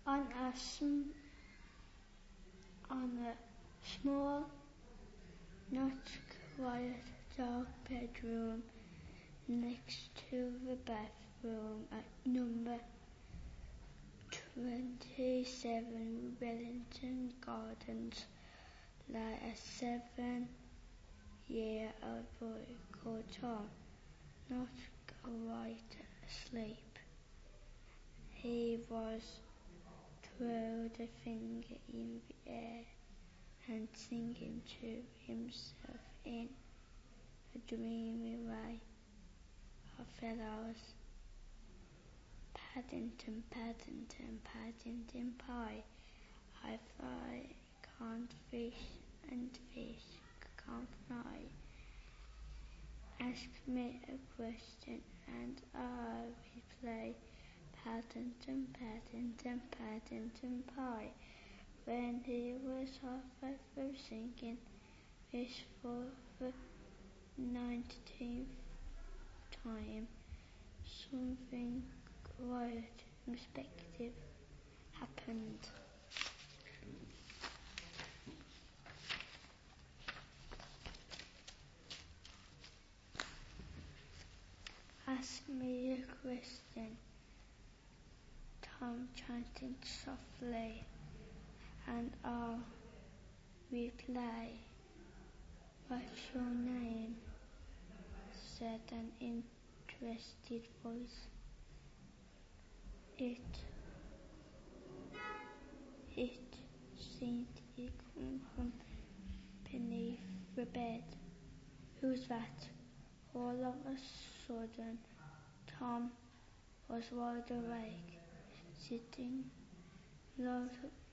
on a small, not quiet, dark bedroom next to the bathroom at number 27 Wellington Gardens lay a 7-year-old boy called Tom, not quite asleep. He was throwing a finger in the air and singing to himself in a dreamy way of fellows. Paddington, Paddington, Paddington Pie, I fly, can't fish, and fish can't fly. Ask me a question and I reply, Paddington, Paddington, Paddington Pie. When he was halfway through singing this for the 19th time, something quite unexpected happened. Ask me a question, Tom chanted softly, and I'll reply, what's your name? Said an interested voice. It seemed to come from beneath the bed. Who's that? All of a sudden, Tom was wide awake, sitting